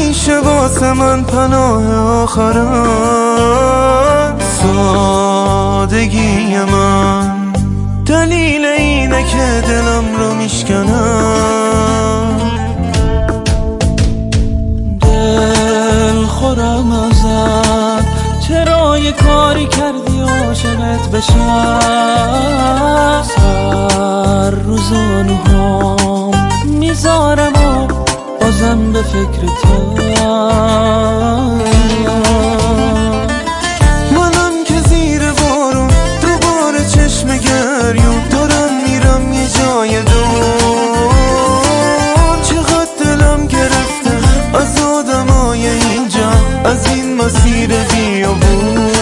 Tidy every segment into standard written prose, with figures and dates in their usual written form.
همیشه واسه من پناه آخرم. سادگی من دلیل اینه که دلم رو میشکنم. دل خورم ازت، چرا یه کاری کردی عاشقت بشم. سر رو زانوهام میذارم و بازم به فکر تو. منم که زیر بارون دوباره چشم گریون دارم میرم یه جای دور. چقدر دلم گرفته از آدمای اینجا، از این مسیر بیابون.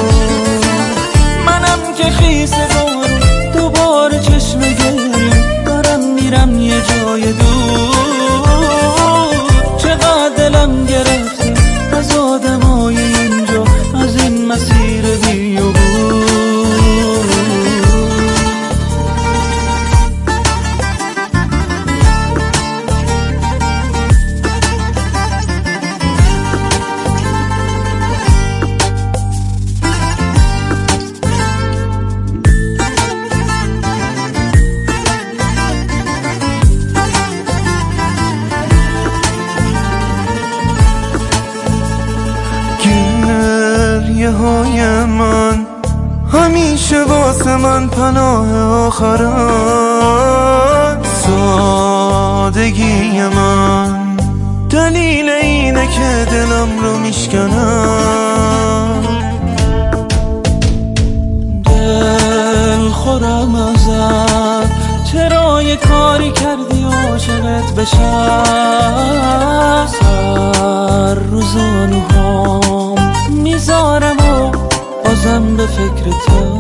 منم که خیس بارون دوباره چشم گریون دارم میرم یه جای دور. چقدر دلم گرفته از آدمای اینجا، از این مسیر بیابون. گریه های من همیشه واسه من پناه آخرم. سادگی من دلیل اینه که دلم رو میشکنم. دل خورم ازت، چرا یه کاری کردی عاشقت بشم. سر رو زانوهام میذارم و بازم به فکر تو.